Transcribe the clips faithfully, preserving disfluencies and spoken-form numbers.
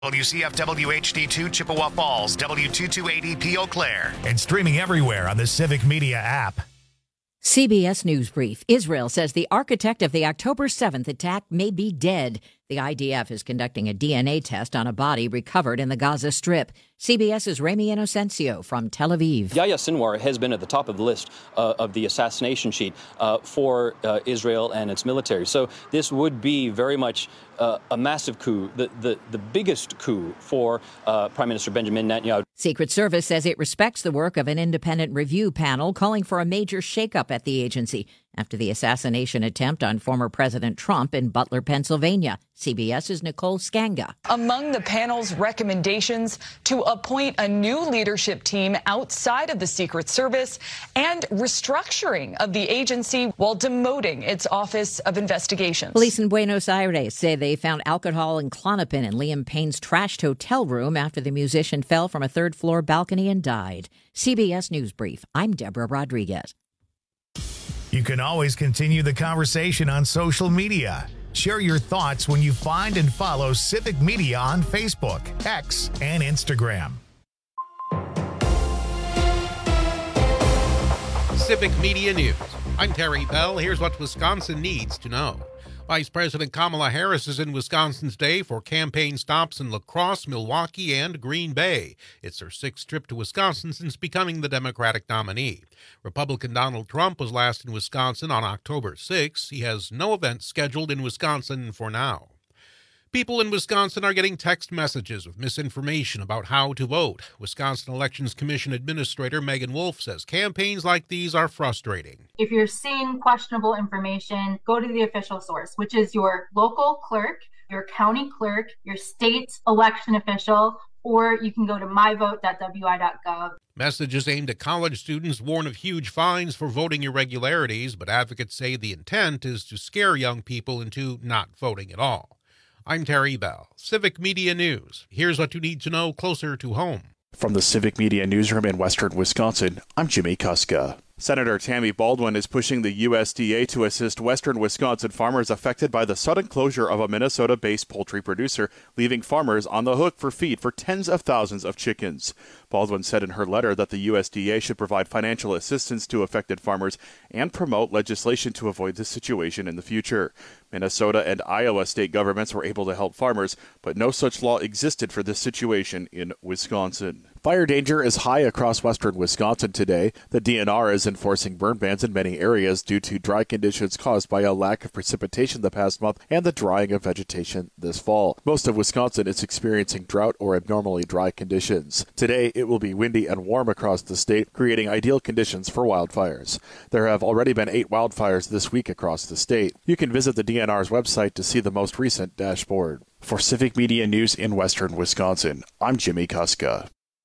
W C F W H D two Chippewa Falls, W two two eight E P Eau Claire, and streaming everywhere on the Civic Media app. C B S News Brief. Israel says the architect of the October seventh attack may be dead. The I D F is conducting a D N A test on a body recovered in the Gaza Strip. CBS's Remy Inocencio from Tel Aviv. Yahya Sinwar has been at the top of the list uh, of the assassination sheet uh, for uh, Israel and its military. So this would be very much uh, a massive coup, the, the, the biggest coup for uh, Prime Minister Benjamin Netanyahu. Secret Service says it respects the work of an independent review panel calling for a major shakeup at the agency after the assassination attempt on former President Trump in Butler, Pennsylvania. CBS's Nicole Skanga. Among the panel's recommendations to appoint a new leadership team outside of the Secret Service and restructuring of the agency while demoting its Office of Investigations. Police in Buenos Aires say they found alcohol and Klonopin in Liam Payne's trashed hotel room after the musician fell from a third-floor balcony and died. C B S News Brief. I'm Deborah Rodriguez. You can always continue the conversation on social media. Share your thoughts when you find and follow Civic Media on Facebook, X, and Instagram. Civic Media News. I'm Terry Bell. Here's what Wisconsin needs to know. Vice President Kamala Harris is in Wisconsin today for campaign stops in La Crosse, Milwaukee, and Green Bay. It's her sixth trip to Wisconsin since becoming the Democratic nominee. Republican Donald Trump was last in Wisconsin on October sixth. He has no events scheduled in Wisconsin for now. People in Wisconsin are getting text messages with misinformation about how to vote. Wisconsin Elections Commission Administrator Megan Wolf says campaigns like these are frustrating. If you're seeing questionable information, go to the official source, which is your local clerk, your county clerk, your state election official, or you can go to my vote dot w i dot gov. Messages aimed at college students warn of huge fines for voting irregularities, but advocates say the intent is to scare young people into not voting at all. I'm Terry Bell, Civic Media News. Here's what you need to know closer to home. From the Civic Media Newsroom in Western Wisconsin, I'm Jimmy Kuska. Senator Tammy Baldwin is pushing the U S D A to assist Western Wisconsin farmers affected by the sudden closure of a Minnesota-based poultry producer, leaving farmers on the hook for feed for tens of thousands of chickens. Baldwin said in her letter that the U S D A should provide financial assistance to affected farmers and promote legislation to avoid this situation in the future. Minnesota and Iowa state governments were able to help farmers, but no such law existed for this situation in Wisconsin. Fire danger is high across western Wisconsin today. The D N R is enforcing burn bans in many areas due to dry conditions caused by a lack of precipitation the past month and the drying of vegetation this fall. Most of Wisconsin is experiencing drought or abnormally dry conditions. Today, it will be windy and warm across the state, creating ideal conditions for wildfires. There have already been eight wildfires this week across the state. You can visit the D N R's website to see the most recent dashboard. For Civic Media News in Western Wisconsin, I'm Jimmy Kuska.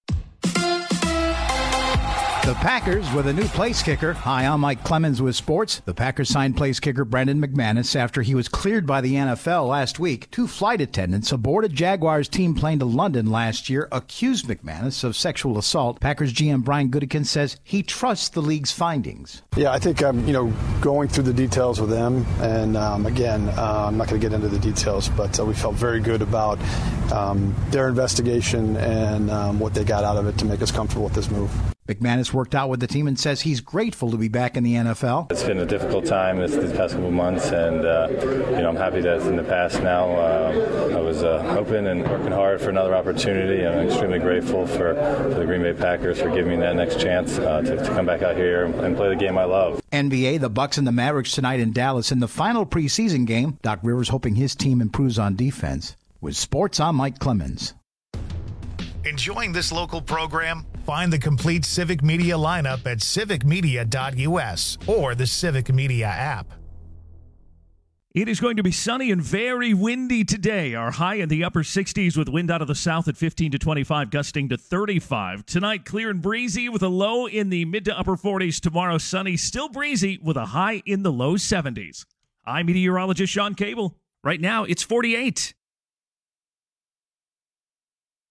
The Packers with a new place kicker. Hi, I'm Mike Clemens with sports. The Packers signed place kicker Brendan McManus after he was cleared by the N F L last week. Two flight attendants aboard a Jaguars team plane to London last year accused McManus of sexual assault. Packers G M Brian Gutekunst says he trusts the league's findings. Yeah, I think I'm, you know, going through the details with them, and um, again, uh, I'm not going to get into the details, but uh, we felt very good about um, their investigation and um, what they got out of it to make us comfortable with this move. McManus worked out with the team and says he's grateful to be back in the N F L. It's been a difficult time this, these past couple of months, and uh, you know I'm happy that it's in the past now. Uh, I was uh, hoping and working hard for another opportunity. I'm extremely grateful for, for the Green Bay Packers for giving me that next chance uh, to, to come back out here and play the game I love. N B A, the Bucks and the Mavericks tonight in Dallas in the final preseason game. Doc Rivers hoping his team improves on defense. With sports, I'm Mike Clemens. Enjoying this local program? Find the complete Civic Media lineup at civic media dot u s or the Civic Media app. It is going to be sunny and very windy today. Our high in the upper sixties with wind out of the south at fifteen to twenty-five, gusting to thirty-five. Tonight, clear and breezy with a low in the mid to upper forties. Tomorrow, sunny, still breezy with a high in the low seventies. I'm meteorologist Sean Cable. Right now, it's forty-eight.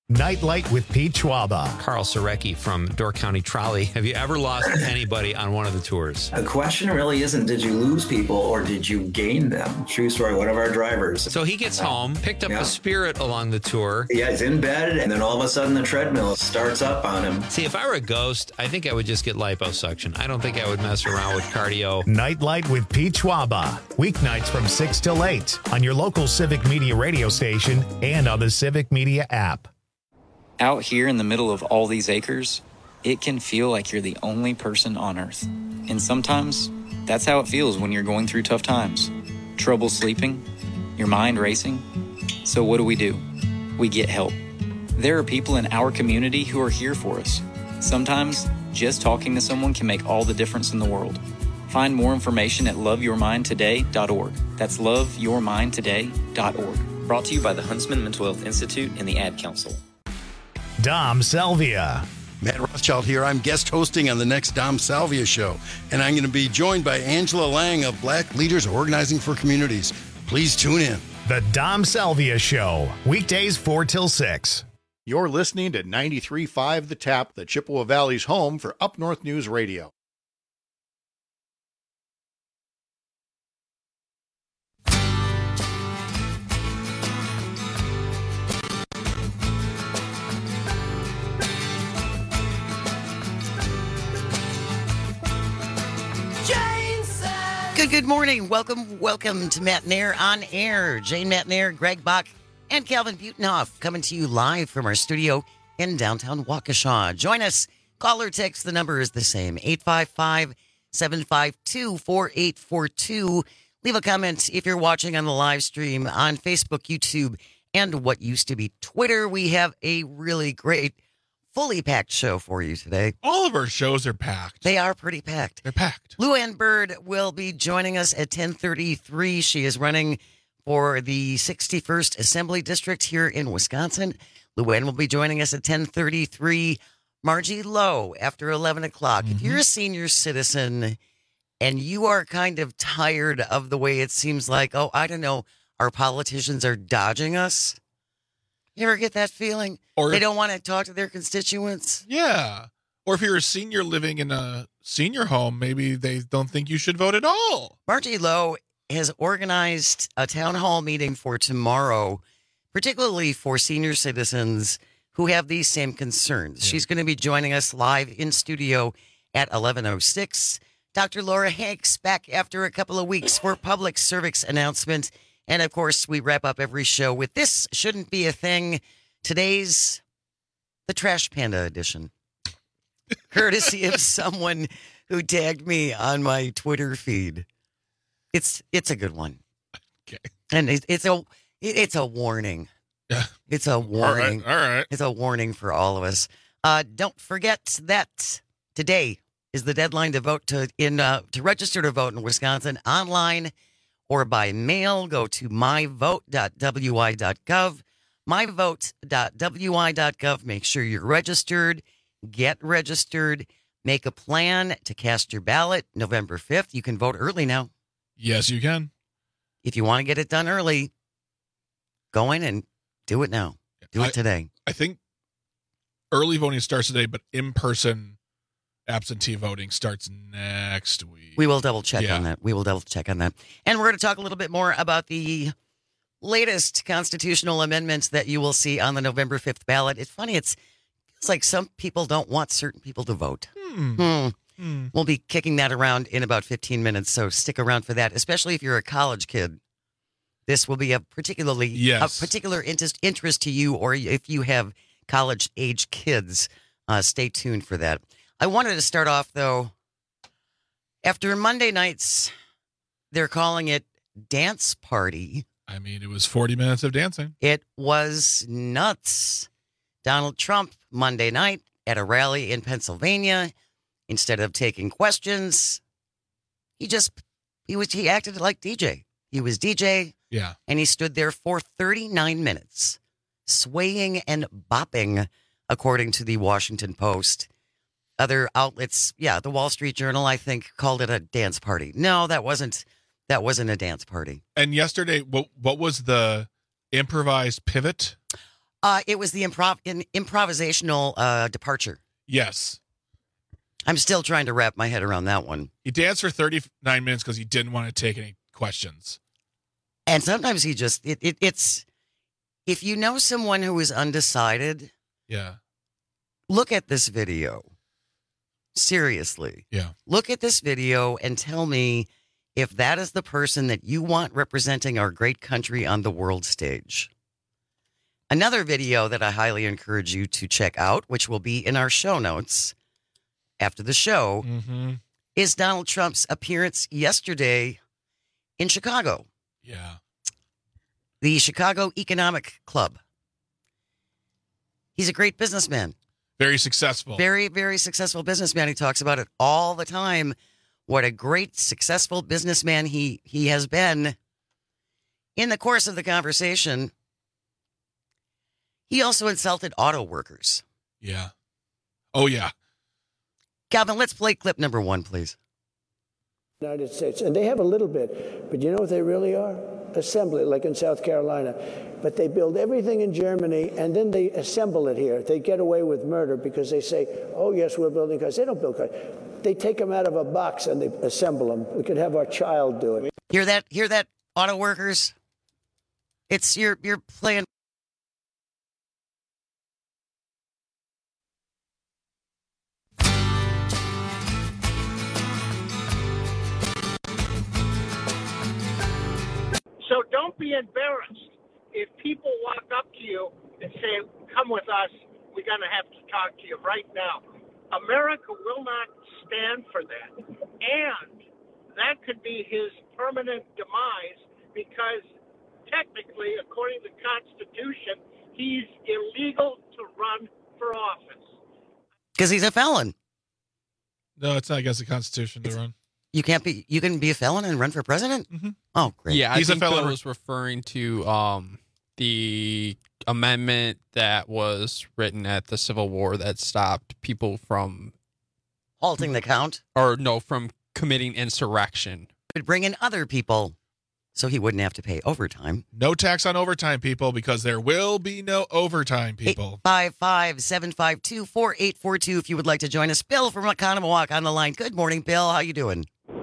Nightlight with Pete Schwaba. Carl Sorecki from Door County Trolley. Have you ever lost anybody on one of the tours? The question really isn't did you lose people or did you gain them? True story, one of our drivers. So he gets home, picked up yeah. the Spirit along the tour. Yeah, he's in bed, and then all of a sudden the treadmill starts up on him. See, if I were a ghost, I think I would just get liposuction. I don't think I would mess around with cardio. Nightlight with Pete Schwaba. Weeknights from six till eight on your local Civic Media radio station and on the Civic Media app. Out here in the middle of all these acres, it can feel like you're the only person on Earth. And sometimes, that's how it feels when you're going through tough times. Trouble sleeping, your mind racing. So what do we do? We get help. There are people in our community who are here for us. Sometimes, just talking to someone can make all the difference in the world. Find more information at love your mind today dot org. That's love your mind today dot org. Brought to you by the Huntsman Mental Health Institute and the Ad Council. Dom Salvia. Matt Rothschild here. I'm guest hosting on the next Dom Salvia show, and I'm going to be joined by Angela Lang of Black Leaders Organizing for Communities. Please tune in. The Dom Salvia Show, weekdays four till six. You're listening to ninety-three point five The Tap, the Chippewa Valley's home for Up North News Radio. Good, good morning. Welcome, welcome to Matt Nair on Air. Jane Matt Nair, Greg Bach, and Calvin Butenhoff coming to you live from our studio in downtown Waukesha. Join us. Call or text. The number is the same, eight five five, seven five two, four eight four two. Leave a comment if you're watching on the live stream on Facebook, YouTube, and what used to be Twitter. We have a really great fully packed show for you today. All of our shows are packed. They are pretty packed. They're packed. Luann Bird will be joining us at ten thirty-three. She is running for the sixty-first Assembly District here in Wisconsin. Luann will be joining us at ten thirty-three. Margie Lowe after eleven o'clock. Mm-hmm. If you're a senior citizen and you are kind of tired of the way it seems like, oh, I don't know, our politicians are dodging us. You ever get that feeling? Or they don't want to talk to their constituents? Yeah. Or if you're a senior living in a senior home, maybe they don't think you should vote at all. Margie Lowe has organized a town hall meeting for tomorrow, particularly for senior citizens who have these same concerns. Yeah. She's going to be joining us live in studio at eleven oh six. Doctor Laura Hanks back after a couple of weeks for public service announcement. And, of course, we wrap up every show with This Shouldn't Be a Thing. Today's the Trash Panda edition, courtesy of someone who tagged me on my Twitter feed. It's it's a good one. Okay. And it, it's a it's a warning. Yeah. It's a warning. All right. All right. It's a warning for all of us. Uh, don't forget that today is the deadline to vote to in uh, to register to vote in Wisconsin online or by mail. Go to my vote dot w i dot gov, my vote dot w i dot gov. Make sure you're registered. Get registered. Make a plan to cast your ballot November fifth. You can vote early now. Yes, you can. If you want to get it done early, go in and do it now. Do it I, today. I think early voting starts today, but in-person absentee voting starts next week. We will double check yeah. on that. We will double check on that. And we're going to talk a little bit more about the latest constitutional amendments that you will see on the November fifth ballot. It's funny. It's, it's like some people don't want certain people to vote. Hmm. Hmm. Hmm. We'll be kicking that around in about fifteen minutes, so stick around for that, especially if you're a college kid. This will be a particularly yes. a particular interest, interest to you, or if you have college-age kids, uh, stay tuned for that. I wanted to start off, though, after Monday nights, they're calling it Dance Party. I mean, it was forty minutes of dancing. It was nuts. Donald Trump, Monday night, at a rally in Pennsylvania, instead of taking questions, he just, he was, he acted like D J. He was D J. Yeah. And he stood there for thirty-nine minutes, swaying and bopping, according to the Washington Post. Other outlets, yeah, the Wall Street Journal, I think, called it a dance party. No, that wasn't, that wasn't a dance party. And yesterday, what what was the improvised pivot? Uh, it was the improv an improvisational uh, departure. Yes. I'm still trying to wrap my head around that one. He danced for thirty-nine minutes because he didn't want to take any questions. And sometimes he just, it, it, it's, if you know someone who is undecided, Yeah. look at this video. Seriously. Yeah. Look at this video and tell me if that is the person that you want representing our great country on the world stage. Another video that I highly encourage you to check out, which will be in our show notes after the show, Mm-hmm. is Donald Trump's appearance yesterday in Chicago. Yeah. The Chicago Economic Club. He's a great businessman. Very successful. Very, very successful businessman. He talks about it all the time. What a great, successful businessman he, he has been. In the course of the conversation, he also insulted auto workers. Yeah. Oh, yeah. Calvin, let's play clip number one, please. United States, and they have a little bit, but you know what they really are? Assembly, like in South Carolina. But they build everything in Germany, and then they assemble it here. They get away with murder because they say, oh, yes, we're building cars. They don't build cars. They take them out of a box and they assemble them. We could have our child do it. Hear that? Hear that, auto workers? It's, you're, you're playing. So don't be embarrassed if people walk up to you and say, come with us, we're going to have to talk to you right now. America will not stand for that. And that could be his permanent demise because technically, according to the Constitution, he's illegal to run for office. Because he's a felon. No, it's not against the Constitution to run. You can't be, you can be a felon and run for president? Mm-hmm. Oh, great. Yeah, I He's a think felon. Bill was referring to um, the amendment that was written at the Civil War that stopped people from halting the count? Or no, from committing insurrection. Would bring in other people so he wouldn't have to pay overtime. No tax on overtime, people, because there will be no overtime, people. eight five five, seven five two, four eight four two if you would like to join us. Bill from Oconomowoc on the line. Good morning, Bill. How you doing?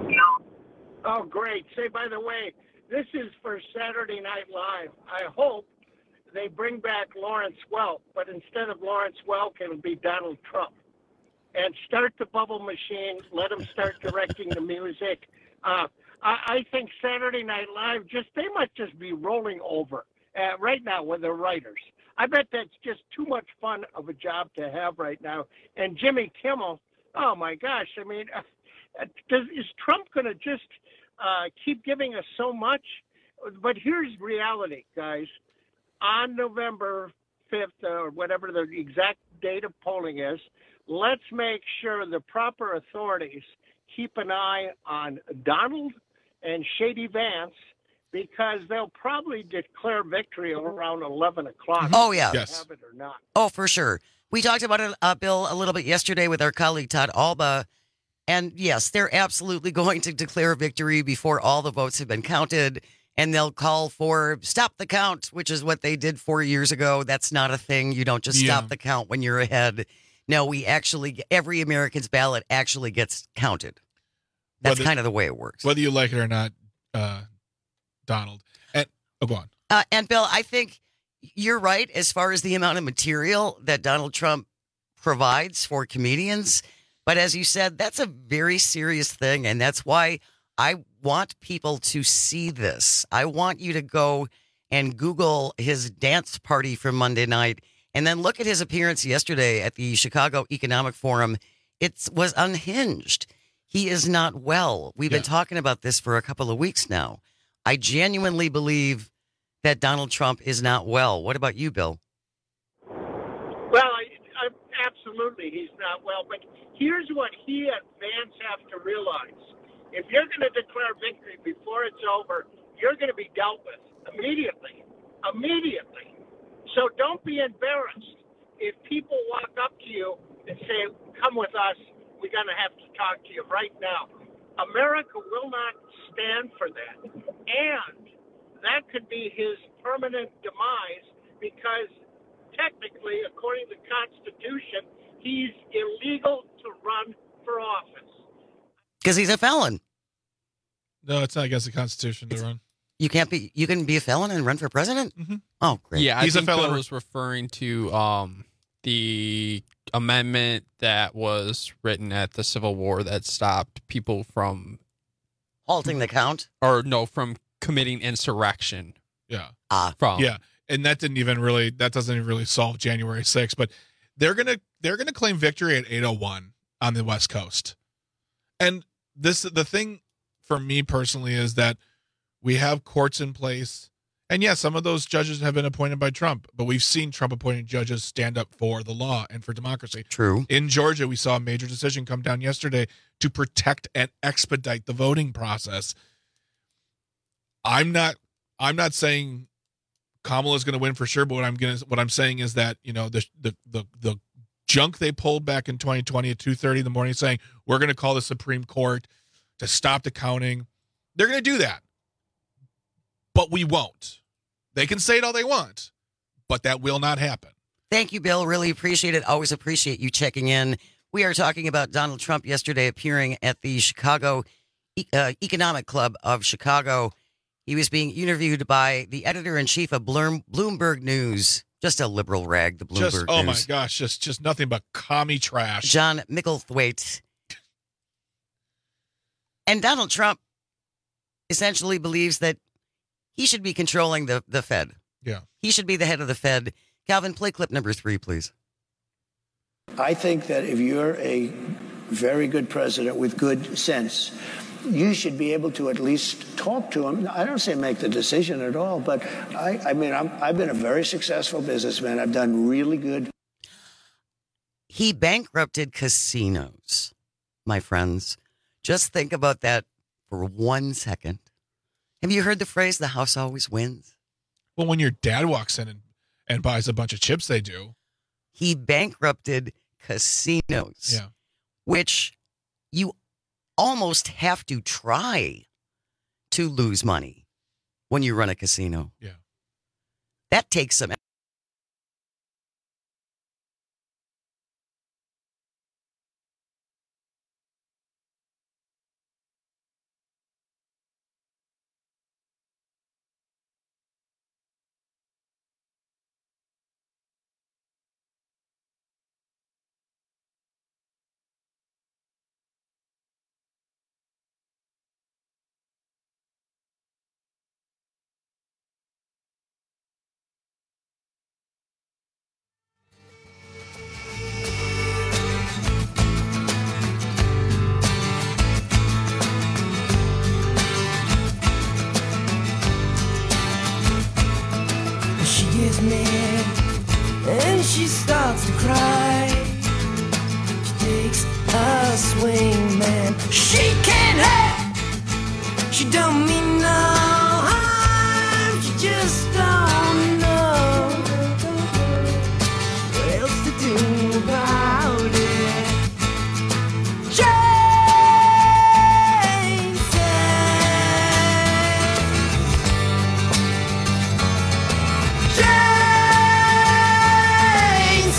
Oh, great. Say, by the way, this is for Saturday Night Live. I hope they bring back Lawrence Welk, but instead of Lawrence Welk, it'll be Donald Trump. And start the bubble machine. Let him start directing the music. Uh, I, I think Saturday Night Live, just they might just be rolling over uh, right now with the writers. I bet that's just too much fun of a job to have right now. And Jimmy Kimmel, oh, my gosh. I mean, uh, does, is Trump going to just uh, keep giving us so much? But here's reality, guys. On November fifth, or whatever the exact date of polling is, let's make sure the proper authorities keep an eye on Donald and Shady Vance, because they'll probably declare victory around eleven o'clock. Oh, yeah. Yes. Have it or not. Oh, for sure. We talked about it, uh, Bill, a little bit yesterday with our colleague Todd Alba. And yes, they're absolutely going to declare victory before all the votes have been counted. And they'll call for stop the count, which is what they did four years ago. That's not a thing. You don't just Yeah. stop the count when you're ahead. No, we actually, every American's ballot actually gets counted. That's Whether- kind of the way it works. Whether you like it or not, uh, Donald. And, oh, go on. Uh, and Bill, I think you're right as far as the amount of material that Donald Trump provides for comedians. But as you said, that's a very serious thing. And that's why I want people to see this. I want you to go and Google his dance party from Monday night and then look at his appearance yesterday at the Chicago Economic Forum. It was unhinged. He is not well. We've Yeah. been talking about this for a couple of weeks now. I genuinely believe that Donald Trump is not well. What about you, Bill? Well, I, I, absolutely, he's not well. But here's what he and Vance have to realize. If you're going to declare victory before it's over, you're going to be dealt with immediately. Immediately. So don't be embarrassed if people walk up to you and say, come with us, we're going to have to talk to you right now. America will not stand for that. And that could be his permanent demise because technically, according to the Constitution, he's illegal to run for office. Because he's a felon. No, it's not against the Constitution to run. You can't be. You can be a felon and run for president. Mm-hmm. Oh, great. Yeah, I He's a think felon. Bill was referring to um, the amendment that was written at the Civil War that stopped people from halting the count, or no, from committing insurrection. Yeah. Ah. From Yeah, and that didn't even really. That doesn't even really solve January sixth. But they're gonna they're gonna claim victory at eight oh one on the West Coast. And this the thing for me personally is that we have courts in place. And yes, some of those judges have been appointed by Trump, but we've seen Trump-appointed judges stand up for the law and for democracy. True. In Georgia, we saw a major decision come down yesterday to protect and expedite the voting process. I'm not. I'm not saying Kamala's going to win for sure, but what I'm going what I'm saying is that you know the the the the junk they pulled back in twenty twenty at two thirty in the morning, saying we're going to call the Supreme Court to stop the counting. They're going to do that. But we won't. They can say it all they want, but that will not happen. Thank you, Bill. Really appreciate it. Always appreciate you checking in. We are talking about Donald Trump yesterday appearing at the Chicago uh, Economic Club of Chicago. He was being interviewed by the editor-in-chief of Bloom, Bloomberg News. Just a liberal rag, the Bloomberg just, oh News. my gosh, just just nothing but commie trash. John Micklethwaite. And Donald Trump essentially believes that he should be controlling the, the Fed. Yeah. He should be the head of the Fed. Calvin, play clip number three, please. I think that if you're a very good president with good sense, you should be able to at least talk to him. I don't say make the decision at all, but I, I mean, I'm, I've been a very successful businessman. I've done really good. He bankrupted casinos, my friends. Just think about that for one second. Have you heard the phrase, the house always wins? Well, when your dad walks in and, and buys a bunch of chips, they do. He bankrupted casinos, Yeah. which you almost have to try to lose money when you run a casino. Yeah. That takes some. She gets mad and she starts to cry. She takes a swing, man. She can't help. She don't mean no harm. She just don't know what else to do about it. Jane said, Jane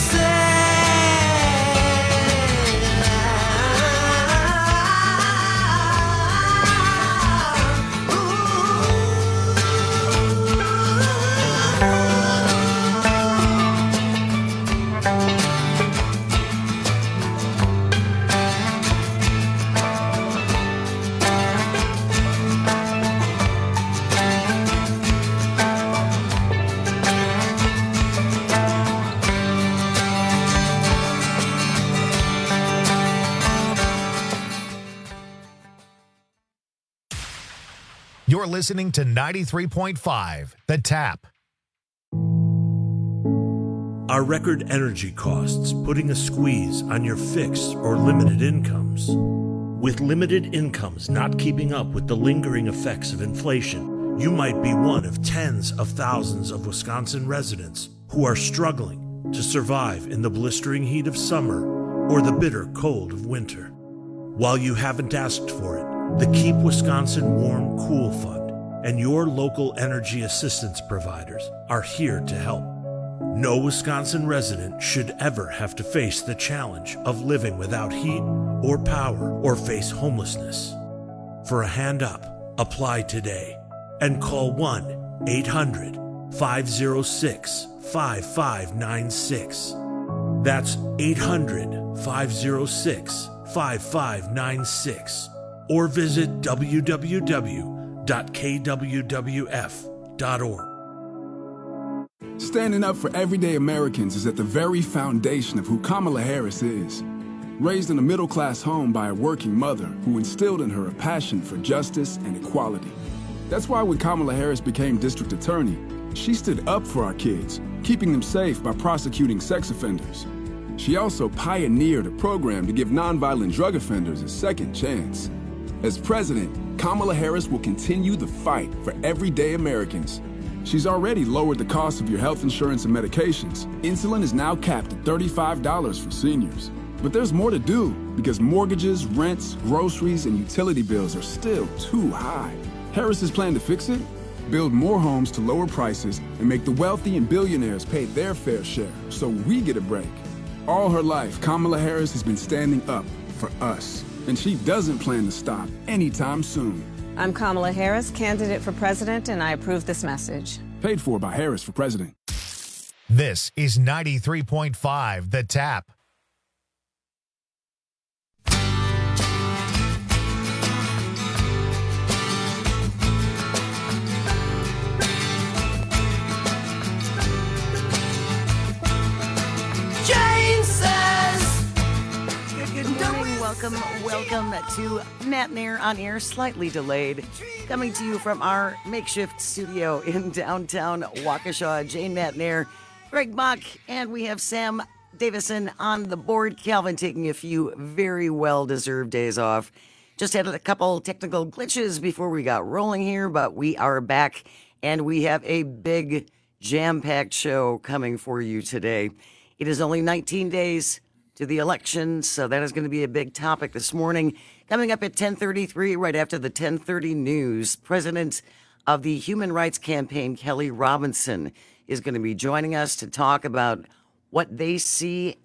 You're listening to ninety-three point five, The Tap. Are record energy costs putting a squeeze on your fixed or limited incomes? With limited incomes not keeping up with the lingering effects of inflation, you might be one of tens of thousands of Wisconsin residents who are struggling to survive in the blistering heat of summer or the bitter cold of winter. While you haven't asked for it, the Keep Wisconsin Warm Cool Fund and your local energy assistance providers are here to help. No Wisconsin resident should ever have to face the challenge of living without heat or power or face homelessness. For a hand up, apply today and call one eight hundred five oh six five five nine six. That's eight hundred five oh six five five nine six. Or visit w w w dot k w w f dot org. Standing up for everyday Americans is at the very foundation of who Kamala Harris is. Raised in a middle-class home by a working mother who instilled in her a passion for justice and equality. That's why when Kamala Harris became district attorney, she stood up for our kids, keeping them safe by prosecuting sex offenders. She also pioneered a program to give nonviolent drug offenders a second chance. As president, Kamala Harris will continue the fight for everyday Americans. She's already lowered the cost of your health insurance and medications. Insulin is now capped at thirty-five dollars for seniors. But there's more to do because mortgages, rents, groceries, and utility bills are still too high. Harris's plan to fix it? Build more homes to lower prices and make the wealthy and billionaires pay their fair share so we get a break. All her life, Kamala Harris has been standing up for us, and she doesn't plan to stop anytime soon. I'm Kamala Harris, candidate for president, and I approve this message. Paid for by Harris for president. This is ninety-three point five The Tap. Jane says, good morning, welcome, welcome to Matt and Air on Air, slightly delayed, coming to you from our makeshift studio in downtown Waukesha. Jane, Matt and Air, Greg Bach, and we have Sam Davison on the board. Calvin taking a few very well-deserved days off. Just had a couple technical glitches before we got rolling here, but we are back, and we have a big jam-packed show coming for you today. It is only nineteen days to the election, so that is going to be a big topic this morning. Coming up at ten thirty-three, right after the ten thirty news, President of the Human Rights Campaign, Kelly Robinson, is going to be joining us to talk about what they see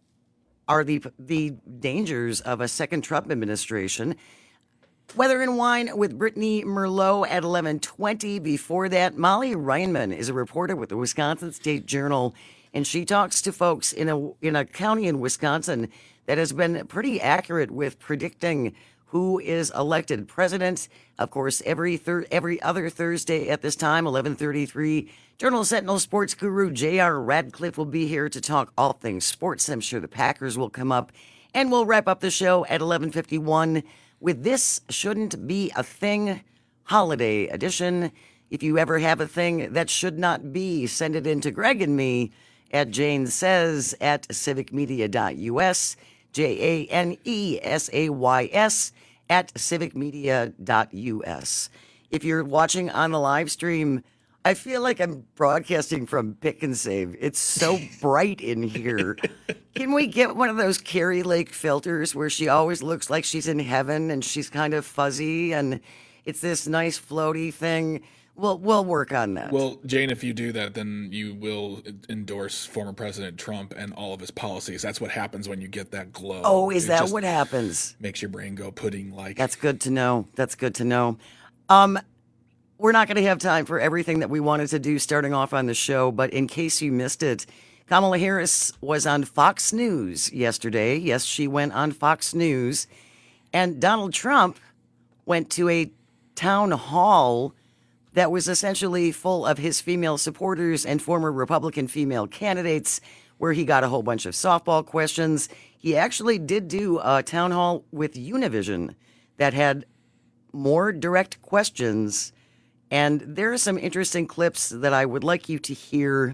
are the the dangers of a second Trump administration. Weather and Wine with Brittany Merlot at eleven twenty. Before that, Molly Reinman is a reporter with the Wisconsin State Journal, and she talks to folks in a in a county in Wisconsin that has been pretty accurate with predicting who is elected president. Of course, every thir- every other Thursday at this time, eleven thirty-three, Journal Sentinel sports guru J R Radcliffe will be here to talk all things sports. I'm sure the Packers will come up, and we'll wrap up the show at eleven fifty-one with This Shouldn't Be a Thing Holiday Edition. If you ever have a thing that should not be, send it in to Greg and me at Jane Says at civic media dot u s, J A N E S A Y S at civic media dot u s. If you're watching on the live stream, I feel like I'm broadcasting from Pick and Save. It's so bright in here. Can we get one of those Carrie Lake filters where she always looks like she's in heaven and she's kind of fuzzy and it's this nice floaty thing? We'll, we'll work on that. Well, Jane, if you do that, then you will endorse former President Trump and all of his policies. That's what happens when you get that glow. Oh, is It that just what happens? Makes your brain go pudding-like. That's good to know. That's good to know. Um, we're not going to have time for everything that we wanted to do starting off on the show, but in case you missed it, Kamala Harris was on Fox News yesterday. Yes, she went on Fox News. And Donald Trump went to a town hall that was essentially full of his female supporters and former Republican female candidates, where he got a whole bunch of softball questions. He actually did do a town hall with Univision that had more direct questions. And there are some interesting clips that I would like you to hear.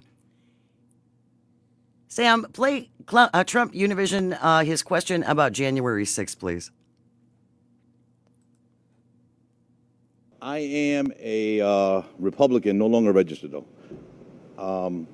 Sam, play uh, Trump Univision, uh, his question about January sixth, please. I am a uh, Republican, no longer registered, though. Um,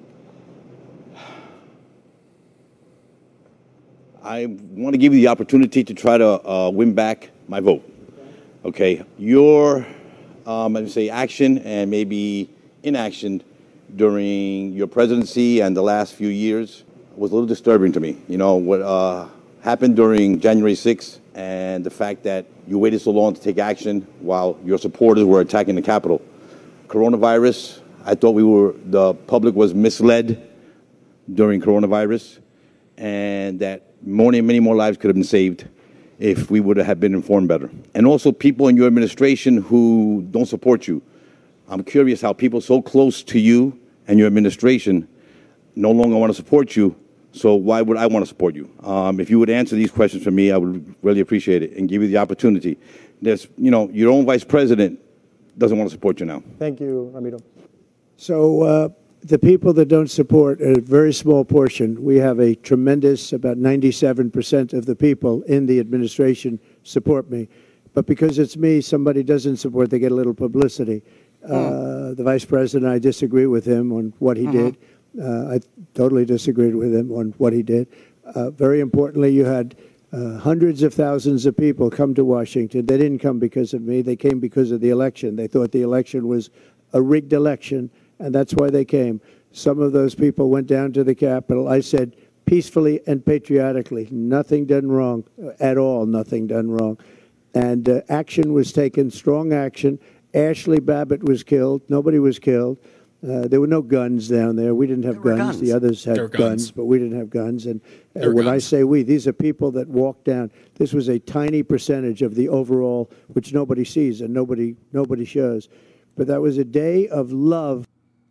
I want to give you the opportunity to try to uh, win back my vote. Okay, your, um, I would say, action and maybe inaction during your presidency and the last few years was a little disturbing to me. You know, what uh, happened during January sixth and the fact that you waited so long to take action while your supporters were attacking the Capitol. Coronavirus, I thought we were, the public was misled during coronavirus, and that many, many more lives could have been saved if we would have been informed better. And also people in your administration who don't support you. I'm curious how people so close to you and your administration no longer want to support you, so why would I want to support you? Um, if you would answer these questions for me, I would really appreciate it and give you the opportunity. There's, you know, your own vice president doesn't want to support you now. Thank you, Ramiro. So uh, the people that don't support are a very small portion. We have a tremendous, about ninety-seven percent of the people in the administration support me. But because it's me, somebody doesn't support, they get a little publicity. Mm. Uh, the vice president, I disagree with him on what he mm-hmm. did. Uh, I totally disagreed with him on what he did. Uh, very importantly, you had uh, hundreds of thousands of people come to Washington. They didn't come because of me. They came because of the election. They thought the election was a rigged election, and that's why they came. Some of those people went down to the Capitol. I said peacefully and patriotically, nothing done wrong, at all, nothing done wrong. And uh, action was taken, strong action. Ashley Babbitt was killed. Nobody was killed. Uh, there were no guns down there. We didn't have guns. guns. The others had guns. guns, but we didn't have guns. And uh, when guns. I say we, these are people that walked down. This was a tiny percentage of the overall, which nobody sees and nobody nobody shows. But that was a day of love.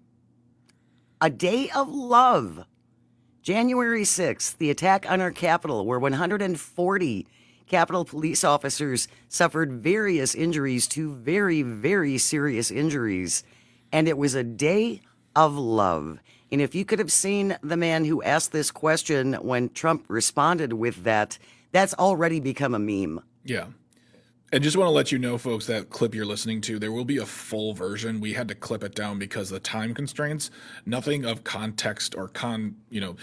A day of love. January sixth, the attack on our Capitol, where one hundred forty Capitol police officers suffered various injuries to very, very serious injuries. And it was a day of love. And if you could have seen the man who asked this question when Trump responded with that, that's already become a meme. Yeah. And just want to let you know, folks, that clip you're listening to, there will be a full version. We had to clip it down because of the time constraints. Nothing of context or con, you know,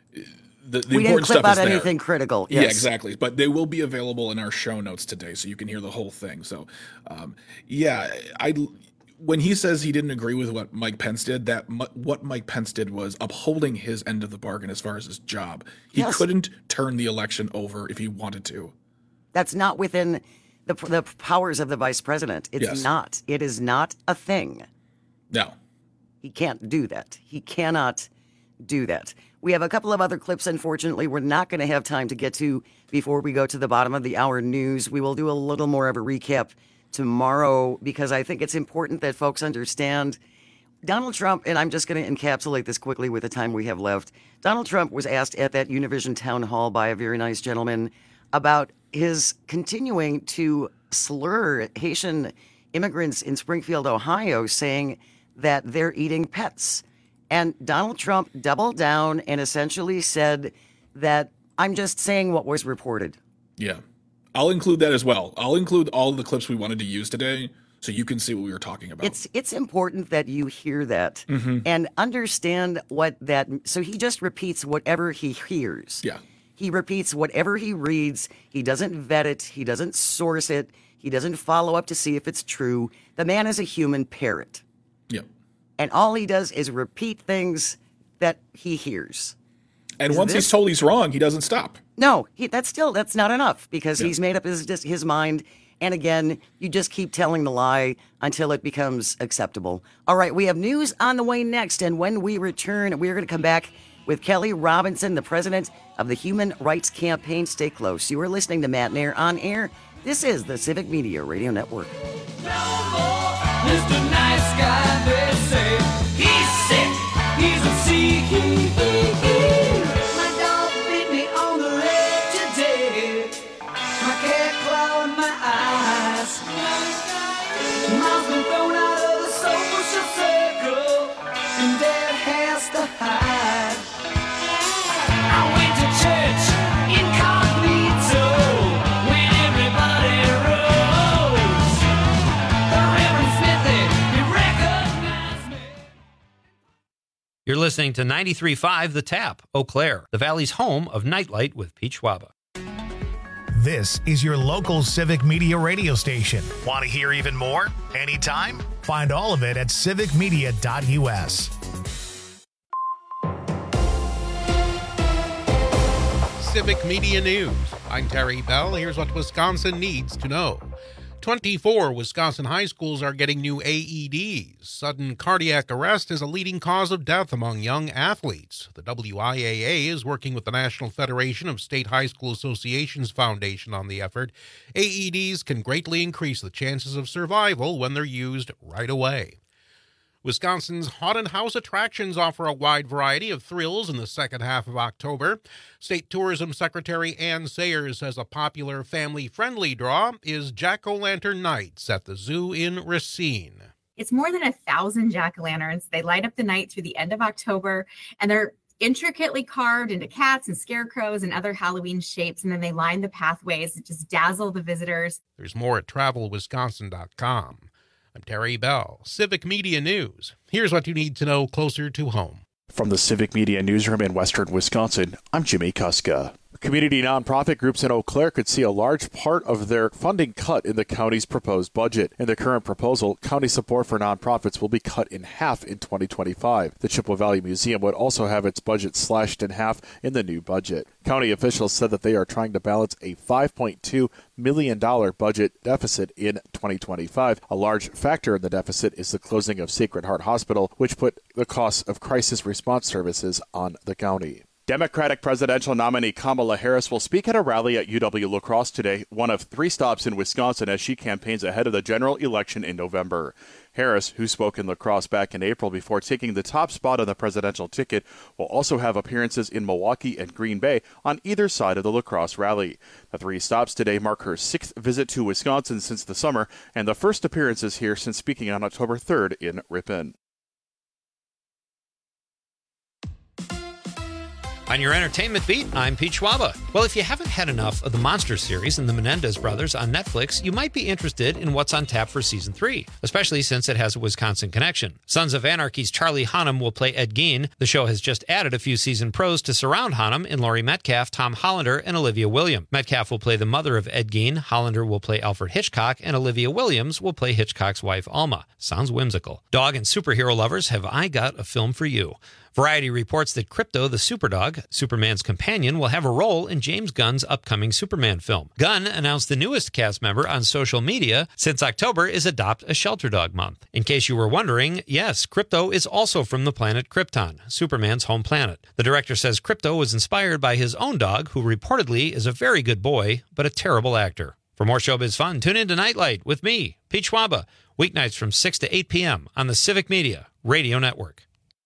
the, the we important didn't clip stuff out is there. anything critical. Yes. Yeah, exactly. But they will be available in our show notes today, so you can hear the whole thing. So, um, yeah, I. When he says he didn't agree with what Mike Pence did, that what Mike Pence did was upholding his end of the bargain as far as his job. He yes. couldn't turn the election over if he wanted to. That's not within the the powers of the vice president. It's yes. not. It is not a thing. No. He can't do that. He cannot do that. We have a couple of other clips, unfortunately, we're not going to have time to get to before we go to the bottom of the hour news. We will do a little more of a recap tomorrow, because I think it's important that folks understand Donald Trump, and I'm just going to encapsulate this quickly with the time we have left. Donald Trump was asked at that Univision town hall by a very nice gentleman about his continuing to slur Haitian immigrants in Springfield, Ohio, saying that they're eating pets. And Donald Trump doubled down and essentially said that I'm just saying what was reported. Yeah. I'll include that as well. I'll include all of the clips we wanted to use today so you can see what we were talking about. It's it's important that you hear that mm-hmm. and understand what that... So he just repeats whatever he hears. Yeah. He repeats whatever he reads. He doesn't vet it. He doesn't source it. He doesn't follow up to see if it's true. The man is a human parrot. Yeah. And all he does is repeat things that he hears. And is once this... he's told he's wrong, he doesn't stop. No, he, that's still, that's not enough, because yeah. he's made up his, his mind. And again, you just keep telling the lie until it becomes acceptable. All right, we have news on the way next. And when we return, we're going to come back with Kelly Robinson, the president of the Human Rights Campaign. Stay close. You are listening to Matt Nair on Air. This is the Civic Media Radio Network. No more Mister Nice Guy, they say. He's sick. He's a seeking. My dog bit me on the leg today. My cat clawed my eyes. Mom's been thrown out of the social circle, and Dad has to hide. I went to church incognito when everybody rose. The Reverend Smithy, he recognized me. You're listening to ninety-three point five The Tap, Eau Claire, the Valley's home of Nightlight with Pete Schwaba. This is your local Civic Media radio station. Want to hear even more? Anytime? Find all of it at civic media dot u s. Civic Media News. I'm Terry Bell. Here's what Wisconsin needs to know. twenty-four Wisconsin high schools are getting new A E Ds. Sudden cardiac arrest is a leading cause of death among young athletes. The W I A A is working with the National Federation of State High School Associations Foundation on the effort. A E Ds can greatly increase the chances of survival when they're used right away. Wisconsin's haunted house attractions offer a wide variety of thrills in the second half of October. State Tourism Secretary Ann Sayers says a popular family-friendly draw is Jack-O-Lantern Nights at the Zoo in Racine. It's more than a thousand jack-o'-lanterns. They light up the night through the end of October, and they're intricately carved into cats and scarecrows and other Halloween shapes, and then they line the pathways that just dazzle the visitors. There's more at travel wisconsin dot com. I'm Terry Bell, Civic Media News. Here's what you need to know closer to home. From the Civic Media Newsroom in Western Wisconsin, I'm Jimmy Kuska. Community nonprofit groups in Eau Claire could see a large part of their funding cut in the county's proposed budget. In the current proposal, county support for nonprofits will be cut in half in twenty twenty-five. The Chippewa Valley Museum would also have its budget slashed in half in the new budget. County officials said that they are trying to balance a five point two million dollars budget deficit in twenty twenty-five. A large factor in the deficit is the closing of Sacred Heart Hospital, which put the costs of crisis response services on the county. Democratic presidential nominee Kamala Harris will speak at a rally at U W-La Crosse today, one of three stops in Wisconsin as she campaigns ahead of the general election in November. Harris, who spoke in La Crosse back in April before taking the top spot on the presidential ticket, will also have appearances in Milwaukee and Green Bay on either side of the La Crosse rally. The three stops today mark her sixth visit to Wisconsin since the summer and the first appearances here since speaking on October third in Ripon. On your entertainment beat, I'm Pete Schwaba. Well, if you haven't had enough of the Monster series and the Menendez brothers on Netflix, you might be interested in what's on tap for season three, especially since it has a Wisconsin connection. Sons of Anarchy's Charlie Hunnam will play Ed Gein. The show has just added a few season pros to surround Hunnam in Laurie Metcalf, Tom Hollander, and Olivia Williams. Metcalf will play the mother of Ed Gein, Hollander will play Alfred Hitchcock, and Olivia Williams will play Hitchcock's wife, Alma. Sounds whimsical. Dog and superhero lovers, have I got a film for you. Variety reports that Krypto the Superdog, Superman's companion, will have a role in James Gunn's upcoming Superman film. Gunn announced the newest cast member on social media since October is Adopt a Shelter Dog Month. In case you were wondering, yes, Krypto is also from the planet Krypton, Superman's home planet. The director says Krypto was inspired by his own dog, who reportedly is a very good boy, but a terrible actor. For more showbiz fun, tune in to Nightlight with me, Pete Schwaba, weeknights from six to eight p.m. on the Civic Media Radio Network.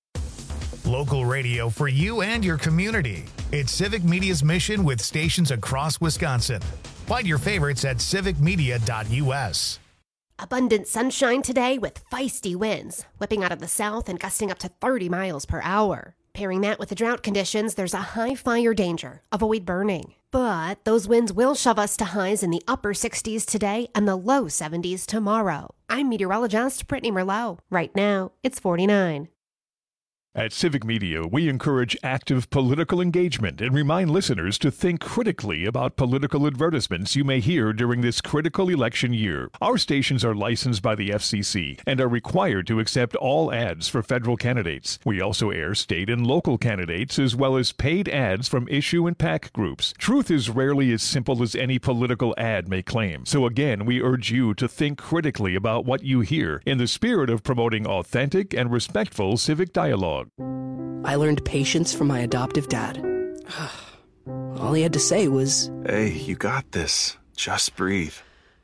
Local radio for you and your community. It's Civic Media's mission with stations across Wisconsin. Find your favorites at civic media dot u s. Abundant sunshine today with feisty winds, whipping out of the south and gusting up to thirty miles per hour. Pairing that with the drought conditions, there's a high fire danger. Avoid burning. But those winds will shove us to highs in the upper sixties today and the low seventies tomorrow. I'm meteorologist Brittany Merlot. Right now, it's forty-nine. At Civic Media, we encourage active political engagement and remind listeners to think critically about political advertisements you may hear during this critical election year. Our stations are licensed by the F C C and are required to accept all ads for federal candidates. We also air state and local candidates as well as paid ads from issue and PAC groups. Truth is rarely as simple as any political ad may claim. So again, we urge you to think critically about what you hear in the spirit of promoting authentic and respectful civic dialogue. I learned patience from my adoptive dad. All he had to say was, "Hey, you got this. Just breathe."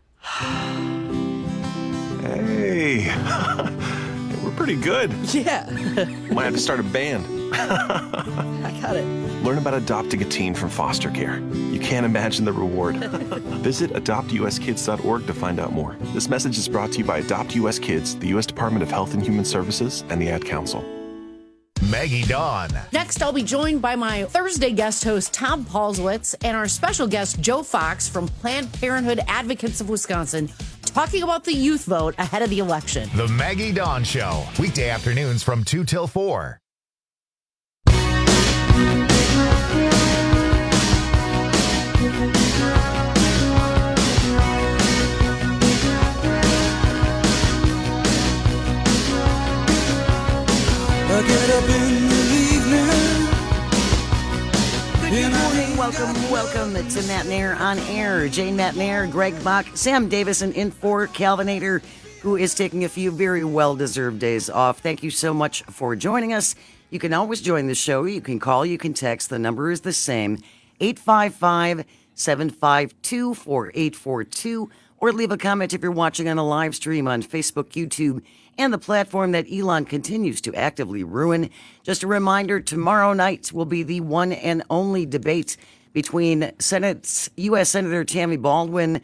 Hey, we're pretty good. Yeah. Might have to start a band. I got it. Learn about adopting a teen from foster care. You can't imagine the reward. Visit adopt u s kids dot org to find out more. This message is brought to you by Adopt U S Kids, the U S Department of Health and Human Services, and the Ad Council. Maggie Dawn. Next, I'll be joined by my Thursday guest host, Tom Paulswitz, and our special guest, Joe Fox from Planned Parenthood Advocates of Wisconsin, talking about the youth vote ahead of the election. The Maggie Dawn Show, weekday afternoons from two till four. I get up in the evening, Good morning. Welcome, welcome to Matt Nair on Air. Jane Matt Nair, Greg Bach, Sam Davison in for Calvinator, who is taking a few very well-deserved days off. Thank you so much for joining us. You can always join the show. You can call, you can text. The number is the same, eight five five, seven five two, four eight four two, or leave a comment if you're watching on a live stream on Facebook, YouTube, and the platform that Elon continues to actively ruin. Just a reminder, tomorrow night will be the one and only debate between Senate's U S Senator Tammy Baldwin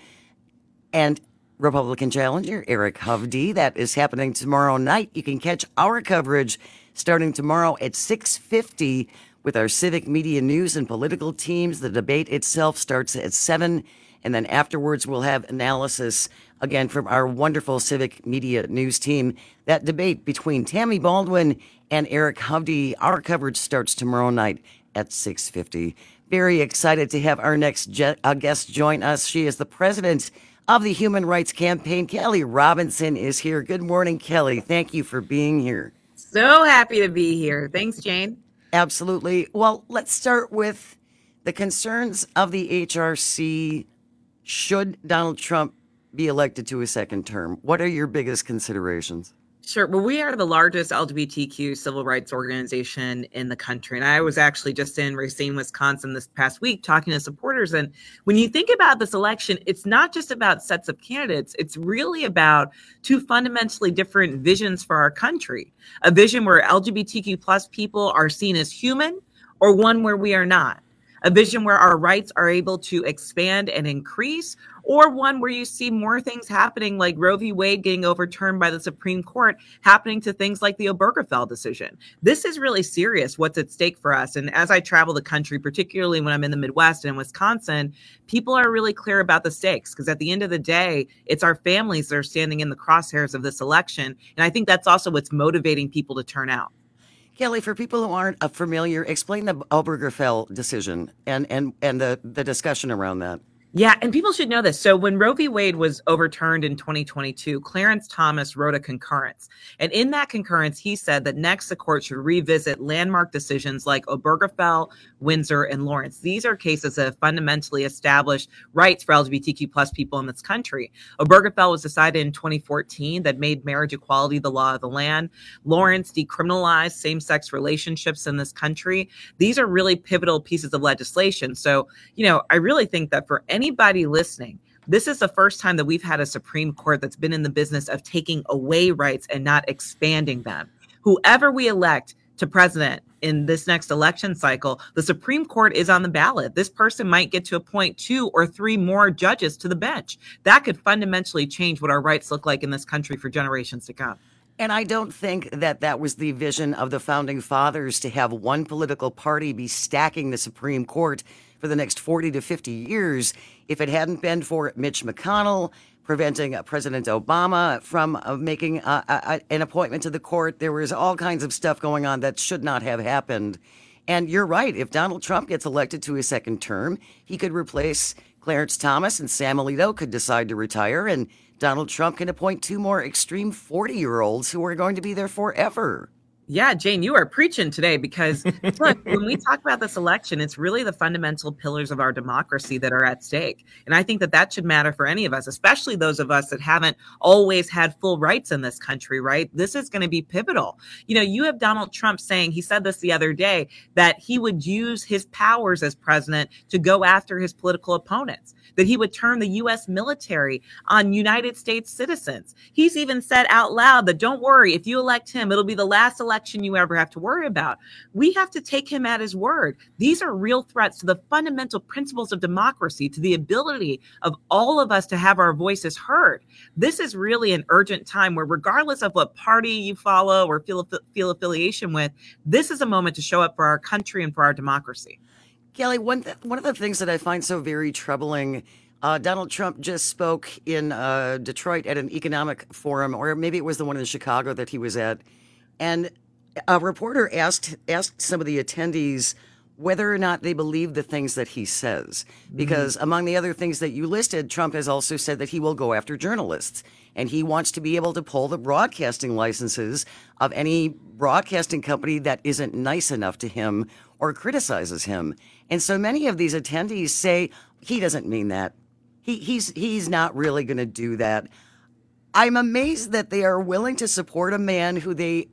and Republican challenger Eric Hovde. That is happening tomorrow night. You can catch our coverage starting tomorrow at six fifty with our civic media news and political teams. The debate itself starts at seven, and then afterwards we'll have analysis again from our wonderful civic media news team. That debate between Tammy Baldwin and Eric Hovde, our coverage starts tomorrow night at six fifty. Very excited to have our next je- uh, guest join us. She is the president of the Human Rights Campaign. Kelly Robinson is here. Good morning, Kelly. Thank you for being here. So happy to be here. Thanks, Jane. Absolutely. Well, let's start with the concerns of the H R C. Should Donald Trump be elected to a second term? What are your biggest considerations? Sure. Well, we are the largest L G B T Q civil rights organization in the country. And I was actually just in Racine, Wisconsin this past week talking to supporters. And when you think about this election, it's not just about sets of candidates. It's really about two fundamentally different visions for our country. A vision where L G B T Q plus people are seen as human, or one where we are not. A vision where our rights are able to expand and increase, or one where you see more things happening like Roe v. Wade getting overturned by the Supreme Court, happening to things like the Obergefell decision. This is really serious, what's at stake for us. And as I travel the country, particularly when I'm in the Midwest and in Wisconsin, people are really clear about the stakes, because at the end of the day, it's our families that are standing in the crosshairs of this election. And I think that's also what's motivating people to turn out. Kelly, for people who aren't uh, familiar, explain the Obergefell decision and, and, and the, the discussion around that. Yeah, and people should know this. So when Roe v. Wade was overturned in twenty twenty-two, Clarence Thomas wrote a concurrence. And in that concurrence, he said that next the court should revisit landmark decisions like Obergefell, Windsor, and Lawrence. These are cases that have fundamentally established rights for L G B T Q plus people in this country. Obergefell was decided in twenty fourteen that made marriage equality the law of the land. Lawrence decriminalized same-sex relationships in this country. These are really pivotal pieces of legislation. So, you know, I really think that for any Anybody listening, this is the first time that we've had a Supreme Court that's been in the business of taking away rights and not expanding them. Whoever we elect to president in this next election cycle, the Supreme Court is on the ballot. This person might get to appoint two or three more judges to the bench. That could fundamentally change what our rights look like in this country for generations to come. And I don't think that that was the vision of the founding fathers, to have one political party be stacking the Supreme Court for the next forty to fifty years. If it hadn't been for Mitch McConnell preventing uh, President Obama from uh, making uh, uh, an appointment to the court, there was all kinds of stuff going on that should not have happened. And you're right. If Donald Trump gets elected to his second term, he could replace Clarence Thomas, and Sam Alito could decide to retire, and Donald Trump can appoint two more extreme forty-year-olds who are going to be there forever. Yeah, Jane, you are preaching today, because look, when we talk about this election, it's really the fundamental pillars of our democracy that are at stake. And I think that that should matter for any of us, especially those of us that haven't always had full rights in this country, right? This is going to be pivotal. You know, you have Donald Trump saying, he said this the other day, that he would use his powers as president to go after his political opponents, that he would turn the U S military on United States citizens. He's even said out loud that, don't worry, if you elect him, it'll be the last election you ever have to worry about. We have to take him at his word. These are real threats to the fundamental principles of democracy, to the ability of all of us to have our voices heard. This is really an urgent time where, regardless of what party you follow or feel, feel affiliation with, this is a moment to show up for our country and for our democracy. Kelly, one, th- one of the things that I find so very troubling, uh, Donald Trump just spoke in uh, Detroit at an economic forum, or maybe it was the one in Chicago that he was at, and a reporter asked asked some of the attendees whether or not they believe the things that he says. Because mm-hmm. among the other things that you listed, Trump has also said that he will go after journalists. And he wants to be able to pull the broadcasting licenses of any broadcasting company that isn't nice enough to him or criticizes him. And so many of these attendees say, he doesn't mean that. He, he's, he's not really going to do that. I'm amazed that they are willing to support a man who they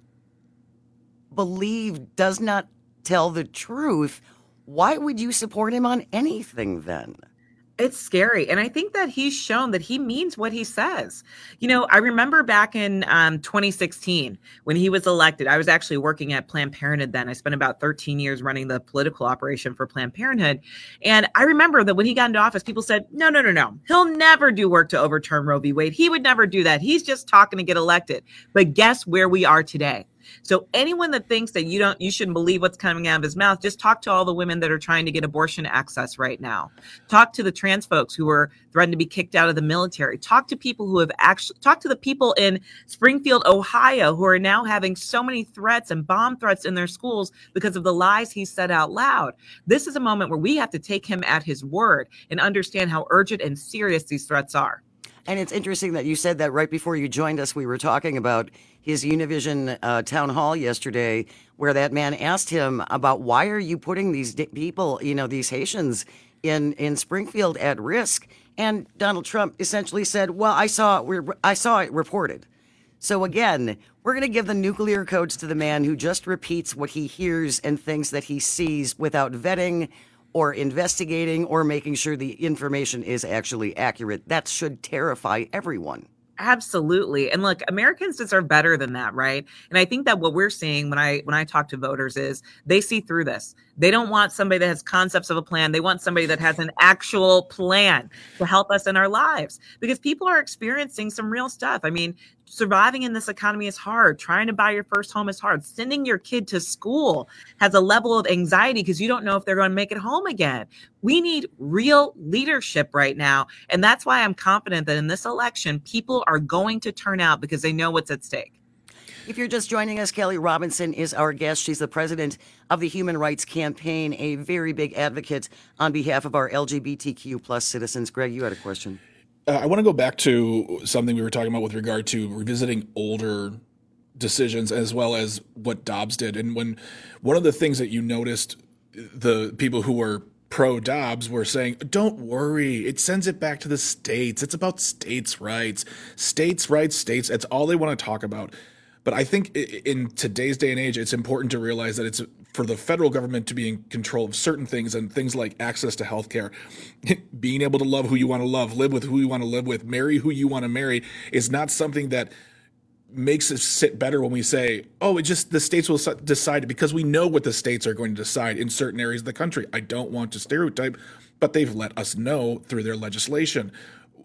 believe does not tell the truth. Why would you support him on anything then? It's scary. And I think that he's shown that he means what he says. You know, I remember back in um, twenty sixteen when he was elected, I was actually working at Planned Parenthood then. I spent about thirteen years running the political operation for Planned Parenthood. And I remember that when he got into office, people said, no, no, no, no. He'll never do work to overturn Roe v. Wade. He would never do that. He's just talking to get elected. But guess where we are today? So anyone that thinks that you don't, you shouldn't believe what's coming out of his mouth, just talk to all the women that are trying to get abortion access right now. Talk to the trans folks who are threatened to be kicked out of the military. Talk to people who have actually, talk to the people in Springfield, Ohio, who are now having so many threats and bomb threats in their schools because of the lies he said out loud. This is a moment where we have to take him at his word and understand how urgent and serious these threats are. And it's interesting that you said that right before you joined us. We were talking about his Univision uh, town hall yesterday, where that man asked him about why are you putting these di- people, you know, these Haitians in, in Springfield at risk? And Donald Trump essentially said, well, I saw I saw it reported. So again, we're going to give the nuclear codes to the man who just repeats what he hears and thinks that he sees without vetting or investigating or making sure the information is actually accurate. That should terrify everyone. Absolutely. And look, Americans deserve better than that, right? And I think that what we're seeing when I when I talk to voters is they see through this. They don't want somebody that has concepts of a plan. They want somebody that has an actual plan to help us in our lives, because people are experiencing some real stuff. I mean, surviving in this economy is hard. Trying to buy your first home is hard. Sending your kid to school has a level of anxiety because you don't know if they're going to make it home again. We need real leadership right now. And that's why I'm confident that in this election, people are going to turn out because they know what's at stake. If you're just joining us, Kelly Robinson is our guest. She's the president of the Human Rights Campaign, a very big advocate on behalf of our L G B T Q plus citizens. Greg, you had a question. Uh, I want to go back to something we were talking about with regard to revisiting older decisions as well as what Dobbs did. And when one of the things that you noticed, the people who were pro-Dobbs were saying, don't worry, it sends it back to the states. It's about states' rights. States' rights, states. That's all they want to talk about. But I think in today's day and age, it's important to realize that it's for the federal government to be in control of certain things, and things like access to health care, being able to love who you want to love, live with who you want to live with, marry who you want to marry, is not something that makes us sit better when we say, oh, it just the states will decide, because we know what the states are going to decide in certain areas of the country. I don't want to stereotype, but they've let us know through their legislation.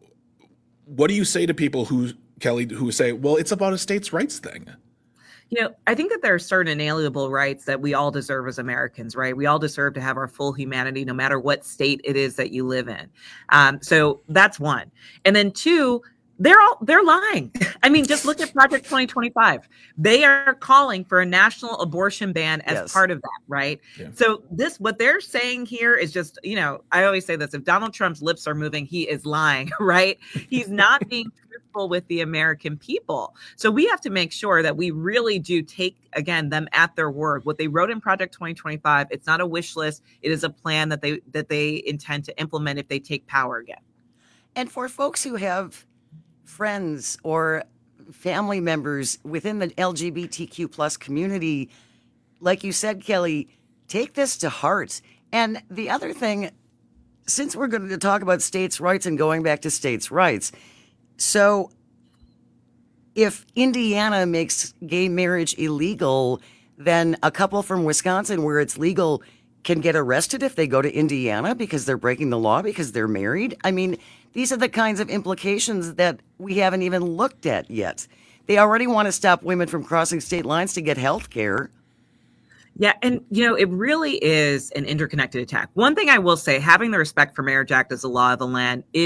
What do you say to people who, Kelly, who say, well, it's about a states' rights thing? You know, I think that there are certain inalienable rights that we all deserve as Americans, right? We all deserve to have our full humanity, no matter what state it is that you live in. Um, so that's one. And then two, they're all they're lying. I mean, just look at Project twenty twenty-five. They are calling for a national abortion ban as Yes. part of that, right? Yeah. So this, what they're saying here is just, you know, I always say this: if Donald Trump's lips are moving, he is lying, right? He's not being truthful with the American people. So we have to make sure that we really do take, again, them at their word. What they wrote in Project twenty twenty-five, it's not a wish list. It is a plan that they that they intend to implement if they take power again. And for folks who have friends or family members within the L G B T Q plus community, like you said, Kelly, take this to heart. And the other thing, since we're going to talk about states' rights and going back to states' rights, so if Indiana makes gay marriage illegal, then a couple from Wisconsin where it's legal can get arrested if they go to Indiana because they're breaking the law because they're married. I mean, these are the kinds of implications that we haven't even looked at yet. They already want to stop women from crossing state lines to get health care. Yeah, and, you know, it really is an interconnected attack. One thing I will say, having the Respect for Marriage Act as a law of the land is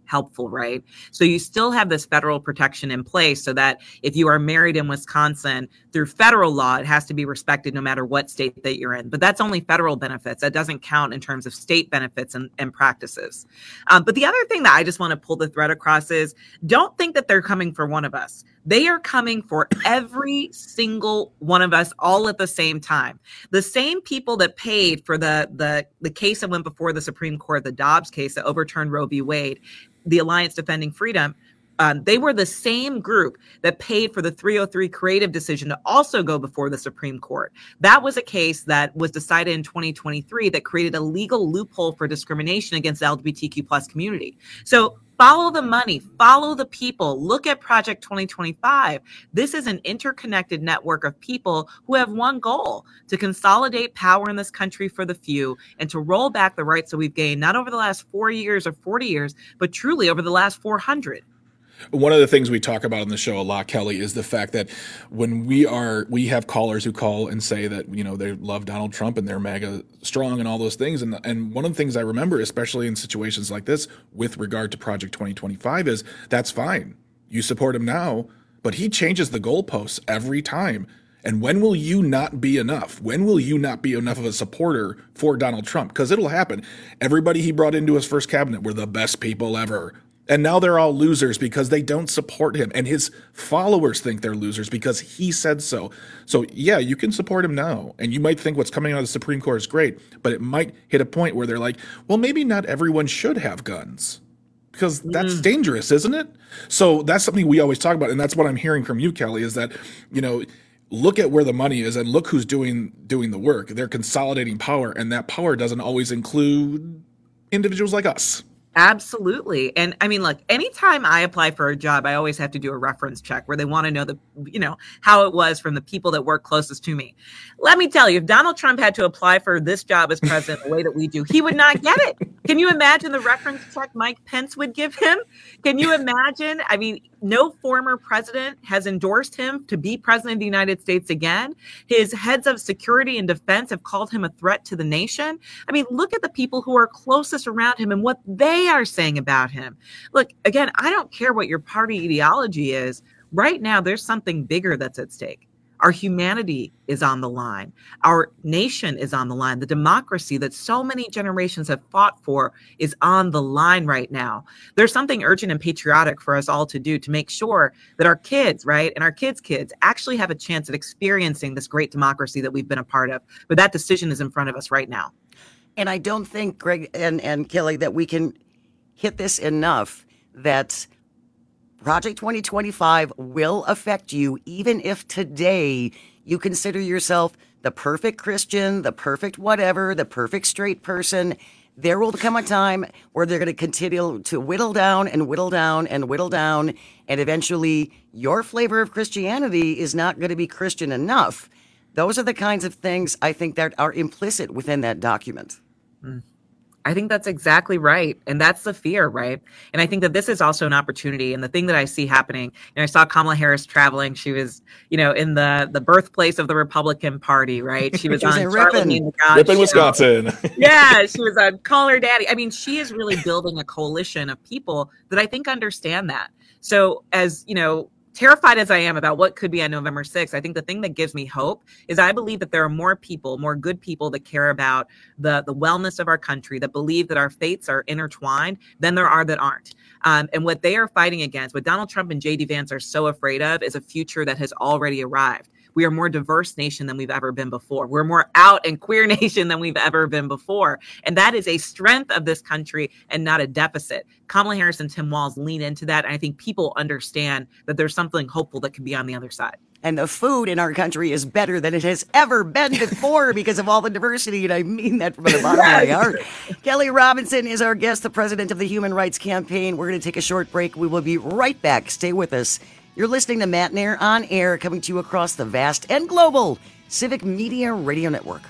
helpful, right? So you still have this federal protection in place so that if you are married in Wisconsin through federal law, it has to be respected no matter what state that you're in. But that's only federal benefits. That doesn't count in terms of state benefits and, and practices. Um, but the other thing that I just want to pull the thread across is don't think that they're coming for one of us. They are coming for every single one of us all at the same time. The same people that paid for the, the, the case that went before the Supreme Court, the Dobbs case that overturned Roe v. Wade, the Alliance Defending Freedom, um, they were the same group that paid for the three oh three creative decision to also go before the Supreme Court. That was a case that was decided in twenty twenty-three that created a legal loophole for discrimination against the L G B T Q plus community. So follow the money, follow the people, look at Project twenty twenty-five. This is an interconnected network of people who have one goal: to consolidate power in this country for the few and to roll back the rights that we've gained, not over the last four years or forty years, but truly over the last four hundred. One of the things we talk about on the show a lot, Kelly, is the fact that when we are, we have callers who call and say that, you know, they love Donald Trump and they're MAGA strong and all those things. And, and one of the things I remember, especially in situations like this with regard to Project twenty twenty-five, is that's fine. You support him now, but he changes the goalposts every time. And when will you not be enough? When will you not be enough of a supporter for Donald Trump? Because it'll happen. Everybody he brought into his first cabinet were the best people ever. And now they're all losers because they don't support him. And his followers think they're losers because he said so. So, yeah, you can support him now. And you might think what's coming out of the Supreme Court is great. But it might hit a point where they're like, well, maybe not everyone should have guns. Because that's mm. dangerous, isn't it? So that's something we always talk about. And that's what I'm hearing from you, Kelly, is that, you know, look at where the money is and look who's doing doing the work. They're consolidating power. And that power doesn't always include individuals like us. Absolutely. And I mean, look, anytime I apply for a job, I always have to do a reference check where they want to know the, you know, how it was from the people that work closest to me. Let me tell you, if Donald Trump had to apply for this job as president the way that we do, he would not get it. Can you imagine the reference check Mike Pence would give him? Can you imagine? I mean, no former president has endorsed him to be president of the United States again. His heads of security and defense have called him a threat to the nation. I mean, look at the people who are closest around him and what they are saying about him. Look, again, I don't care what your party ideology is. Right now, there's something bigger that's at stake. Our humanity is on the line. Our nation is on the line. The democracy that so many generations have fought for is on the line right now. There's something urgent and patriotic for us all to do to make sure that our kids, right, and our kids' kids actually have a chance at experiencing this great democracy that we've been a part of. But that decision is in front of us right now. And I don't think, Greg and, and Kelly, that we can hit this enough that Project twenty twenty-five will affect you, even if today you consider yourself the perfect Christian, the perfect whatever, the perfect straight person. There will come a time where they're going to continue to whittle down and whittle down and whittle down, and eventually your flavor of Christianity is not going to be Christian enough. Those are the kinds of things I think that are implicit within that document. Mm. I think that's exactly right. And that's the fear, right? And I think that this is also an opportunity. And the thing that I see happening, and I saw Kamala Harris traveling. She was, you know, in the, the birthplace of the Republican Party, right? She was she was on Ripon, Ripon, Wisconsin. Yeah, she was on Call Her Daddy. I mean, she is really building a coalition of people that I think understand that. So as, you know, terrified as I am about what could be on November sixth, I think the thing that gives me hope is I believe that there are more people, more good people that care about the, the wellness of our country, that believe that our fates are intertwined than there are that aren't. Um, and what they are fighting against, what Donald Trump and J D Vance are so afraid of, is a future that has already arrived. We are a more diverse nation than we've ever been before. We're a more out and queer nation than we've ever been before. And that is a strength of this country and not a deficit. Kamala Harris and Tim Walz lean into that. And I think people understand that there's something hopeful that can be on the other side. And the food in our country is better than it has ever been before because of all the diversity. And I mean that from the bottom of my heart. Kelly Robinson is our guest, the president of the Human Rights Campaign. We're going to take a short break. We will be right back. Stay with us. You're listening to Matt Nair on Air, coming to you across the vast and global Civic Media Radio Network.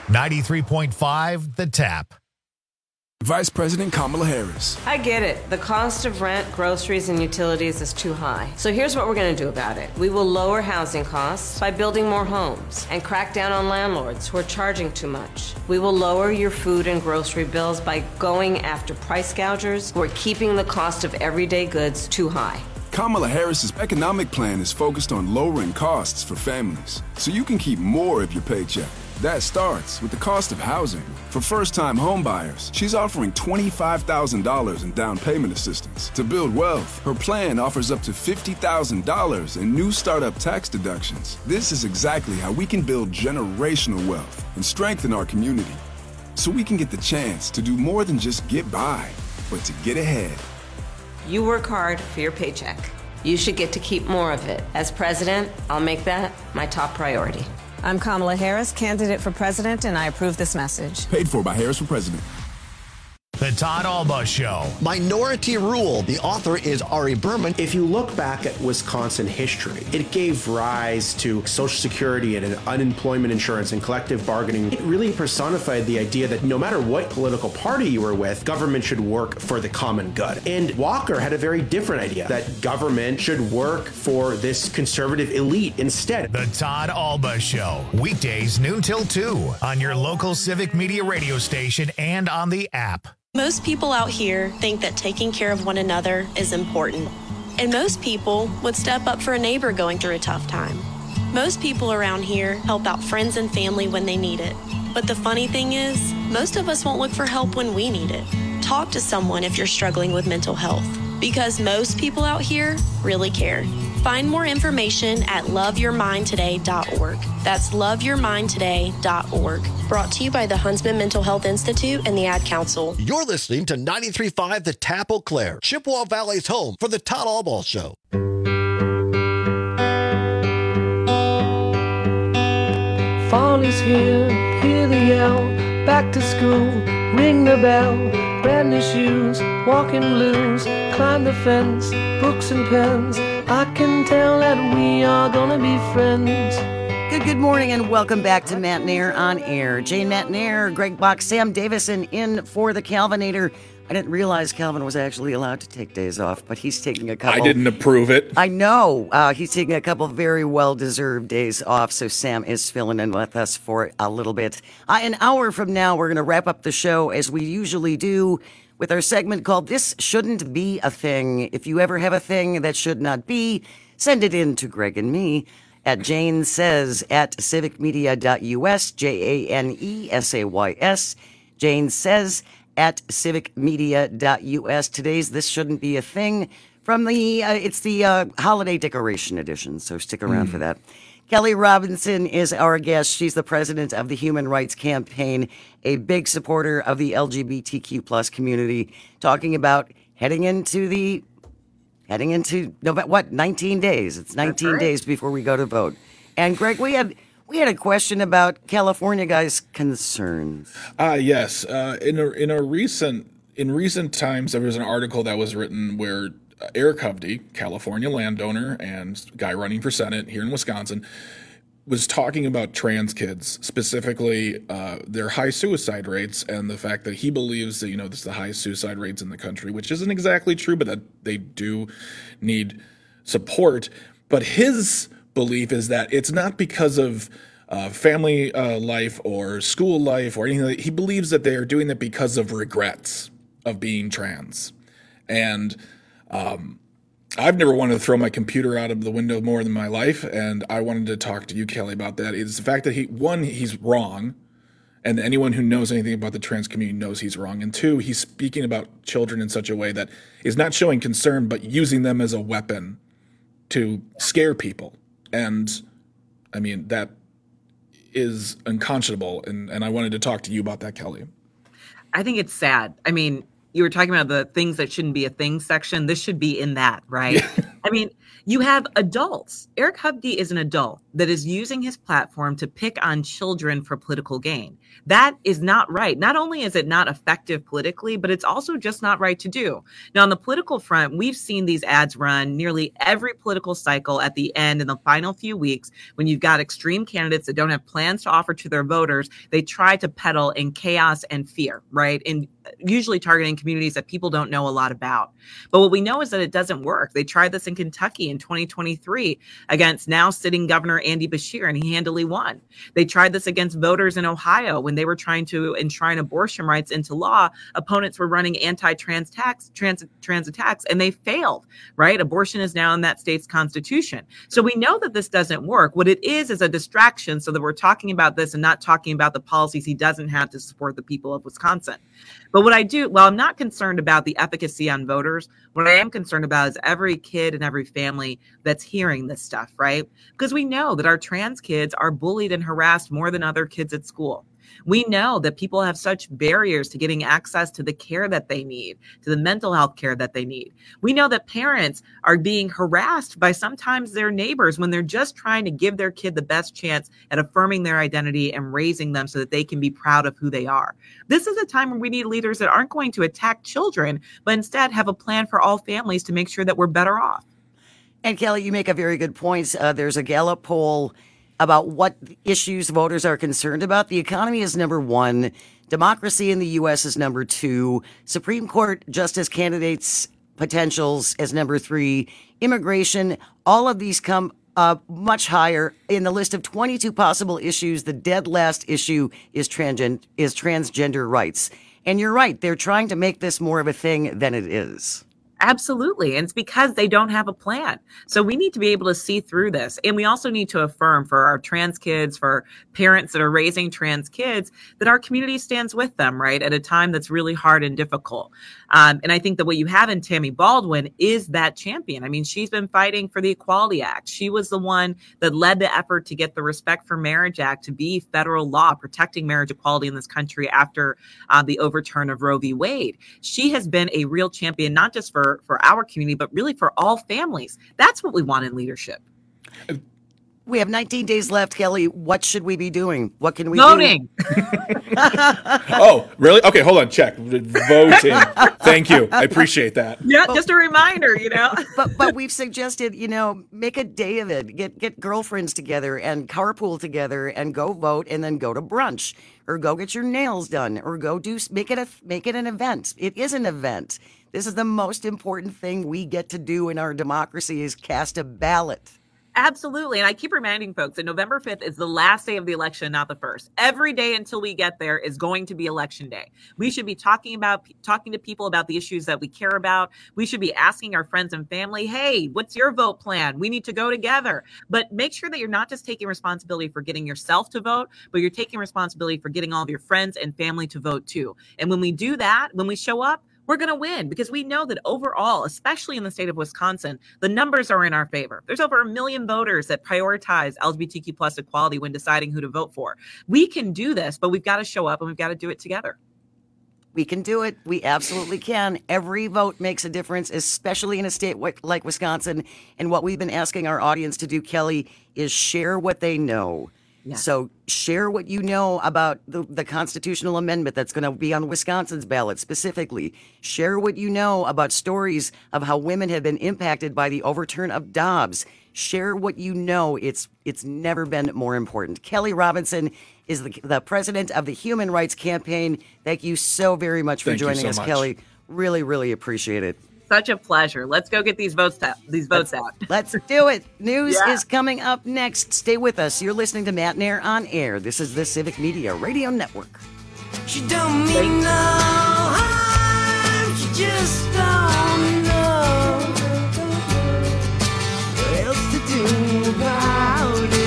ninety-three point five The Tap. Vice President Kamala Harris. I get it. The cost of rent, groceries, and utilities is too high. So here's what we're going to do about it. We will lower housing costs by building more homes and crack down on landlords who are charging too much. We will lower your food and grocery bills by going after price gougers who are keeping the cost of everyday goods too high. Kamala Harris's economic plan is focused on lowering costs for families, so you can keep more of your paycheck. That starts with the cost of housing. For first-time homebuyers, she's offering twenty-five thousand dollars in down payment assistance. To build wealth, her plan offers up to fifty thousand dollars in new startup tax deductions. This is exactly how we can build generational wealth and strengthen our community, so we can get the chance to do more than just get by, but to get ahead. You work hard for your paycheck. You should get to keep more of it. As president, I'll make that my top priority. I'm Kamala Harris, candidate for president, and I approve this message. Paid for by Harris for President. The Todd Alba Show. Minority Rule. The author is Ari Berman. If you look back at Wisconsin history, it gave rise to Social Security and unemployment insurance and collective bargaining. It really personified the idea that no matter what political party you were with, government should work for the common good. And Walker had a very different idea, that government should work for this conservative elite instead. The Todd Alba Show. Weekdays noon till two on your local Civic Media radio station and on the app. Most people out here think that taking care of one another is important. And most people would step up for a neighbor going through a tough time. Most people around here help out friends and family when they need it. But the funny thing is, most of us won't look for help when we need it. Talk to someone if you're struggling with mental health, because most people out here really care. Find more information at love your mind today dot org. That's love your mind today dot org. Brought to you by the Huntsman Mental Health Institute and the Ad Council. You're listening to ninety-three point five The Tap Eau Claire, Chippewa Valley's home for the Todd Alba Show. Fall is here, hear the yell, back to school, ring the bell, brand new shoes, walking blues, climb the fence, books and pens, I can tell that we are gonna be friends. Good, good morning and welcome back to Matt Nair on Air. Jane Matt Nair, Greg Bach, Sam Davison in for the Calvinator. I didn't realize Calvin was actually allowed to take days off, but he's taking a couple. I didn't approve it. I know. Uh, he's taking a couple very well-deserved days off, so Sam is filling in with us for a little bit. Uh, an hour from now, we're going to wrap up the show as we usually do with our segment called This Shouldn't Be a Thing. If you ever have a thing that should not be, send it in to Greg and me at Jane Says at civic media dot U S, J A N E S A Y S. Jane Says at civic media dot U S. Today's This Shouldn't Be a Thing from the, uh, it's the uh, holiday decoration edition, so stick around mm. for that. Kelly Robinson is our guest. She's the president of the Human Rights Campaign, a big supporter of the L G B T Q plus community, talking about heading into the, heading into, November, what, nineteen days. It's nineteen right. days before we go to vote. And Greg, we had, we had a question about California guys' concerns. Ah, uh, yes. Uh, in a, in a recent, in recent times, there was an article that was written where Eric Hovde, California landowner and guy running for Senate here in Wisconsin, was talking about trans kids, specifically uh, their high suicide rates and the fact that he believes that, you know, this is the highest suicide rates in the country, which isn't exactly true, but that they do need support. But his belief is that it's not because of uh, family uh, life or school life or anything. He believes that they are doing it because of regrets of being trans. And Um, I've never wanted to throw my computer out of the window more than my life, and I wanted to talk to you, Kelly, about that. It's the fact that he, one, he's wrong, and anyone who knows anything about the trans community knows he's wrong, and two, he's speaking about children in such a way that is not showing concern, but using them as a weapon to scare people. And, I mean, that is unconscionable, and, and I wanted to talk to you about that, Kelly. I think it's sad. I mean, you were talking about the things that shouldn't be a thing section. This should be in that, right? I mean, you have adults. Eric Hovde is an adult that is using his platform to pick on children for political gain. That is not right. Not only is it not effective politically, but it's also just not right to do. Now, on the political front, we've seen these ads run nearly every political cycle at the end in the final few weeks when you've got extreme candidates that don't have plans to offer to their voters. They try to peddle in chaos and fear, right? And usually targeting communities that people don't know a lot about. But what we know is that it doesn't work. They tried this in Kentucky in twenty twenty-three against now sitting Governor Andy Beshear, and he handily won. They tried this against voters in Ohio when they were trying to enshrine abortion rights into law. Opponents were running anti-trans tax, trans, trans attacks, and they failed, right? Abortion is now in that state's constitution. So we know that this doesn't work. What it is is a distraction so that we're talking about this and not talking about the policies he doesn't have to support the people of Wisconsin. But what I do, well, I'm not concerned about the efficacy on voters. What I am concerned about is every kid and every family that's hearing this stuff, right? Because we know that our trans kids are bullied and harassed more than other kids at school. We know that people have such barriers to getting access to the care that they need, to the mental health care that they need. We know that parents are being harassed by sometimes their neighbors when they're just trying to give their kid the best chance at affirming their identity and raising them so that they can be proud of who they are. This is a time when we need leaders that aren't going to attack children, but instead have a plan for all families to make sure that we're better off. And Kelly, you make a very good point. Uh, there's a Gallup poll about what issues voters are concerned about. The economy is number one. Democracy in the U S is number two. Supreme Court justice candidates potentials as number three. Immigration, all of these come uh, much higher. In the list of twenty-two possible issues, the dead last issue is, transgen- is transgender rights. And you're right, they're trying to make this more of a thing than it is. Absolutely. And it's because they don't have a plan. So we need to be able to see through this. And we also need to affirm for our trans kids, for parents that are raising trans kids, that our community stands with them, right, at a time that's really hard and difficult. Um, and I think that what you have in Tammy Baldwin is that champion. I mean, she's been fighting for the Equality Act. She was the one that led the effort to get the Respect for Marriage Act to be federal law, protecting marriage equality in this country after uh, the overturn of Roe v. Wade. She has been a real champion, not just for for our community, but really for all families. That's what we want in leadership. We have nineteen days left, Kelly. What should we be doing? What can we Voting. do? Oh, really? Okay, hold on. Check. Voting. Thank you. I appreciate that. Yeah, but, just a reminder, you know. but but we've suggested, you know, make a day of it. Get get girlfriends together and carpool together and go vote and then go to brunch or go get your nails done or go do make it a make it an event. It is an event. This is the most important thing we get to do in our democracy is cast a ballot. Absolutely. And I keep reminding folks that November fifth is the last day of the election, not the first. Every day until we get there is going to be election day. We should be talking about talking to people about the issues that we care about. We should be asking our friends and family, hey, what's your vote plan? We need to go together. But make sure that you're not just taking responsibility for getting yourself to vote, but you're taking responsibility for getting all of your friends and family to vote too. And when we do that, when we show up, we're going to win because we know that overall, especially in the state of Wisconsin, the numbers are in our favor. There's over a million voters that prioritize L G B T Q plus equality when deciding who to vote for. We can do this, but we've got to show up and we've got to do it together. We can do it. We absolutely can. Every vote makes a difference, especially in a state like Wisconsin. And what we've been asking our audience to do, Kelly, is share what they know. Yeah. So share what you know about the, the constitutional amendment that's going to be on Wisconsin's ballot specifically. Share what you know about stories of how women have been impacted by the overturn of Dobbs. Share what you know. It's it's never been more important. Kelly Robinson is the, the president of the Human Rights Campaign. Thank you so very much for Thank joining so us, much. Kelly. Really, really appreciate it. Such a pleasure. Let's go get these votes out. These votes let's, out. Let's do it. News yeah. is coming up next. Stay with us. You're listening to Matt Nair on Air. This is the Civic Media Radio Network. She don't mean no harm. She just don't know what else to do about it.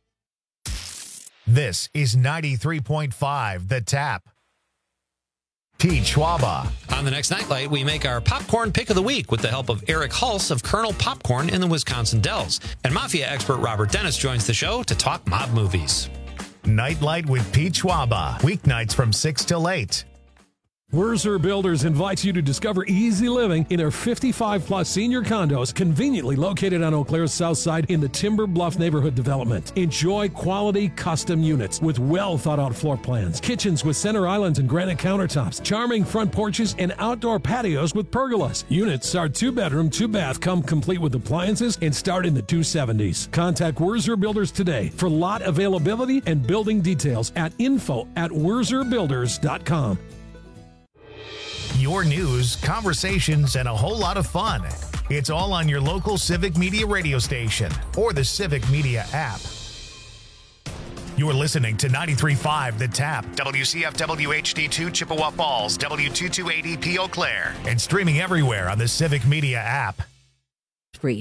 This is ninety-three point five The Tap. Pete Schwaba. On the next Nightlight, we make our popcorn pick of the week with the help of Eric Hulse of Colonel Popcorn in the Wisconsin Dells. And Mafia expert Robert Dennis joins the show to talk mob movies. Nightlight with Pete Schwaba. Weeknights from six till eight. Wurzer Builders invites you to discover easy living in their fifty-five plus senior condos conveniently located on Eau Claire's south side in the Timber Bluff neighborhood development. Enjoy quality custom units with well thought out floor plans, kitchens with center islands and granite countertops, charming front porches, and outdoor patios with pergolas. Units are two bedroom, two bath, come complete with appliances and start in the two seventies. Contact Wurzer Builders today for lot availability and building details at info at wurzer builders dot com. Your news, conversations, and a whole lot of fun. It's all on your local Civic Media radio station or the Civic Media app. You're listening to ninety-three point five The Tap, W C F W H D two Chippewa Falls, W two two eight E P Eau Claire, and streaming everywhere on the Civic Media app.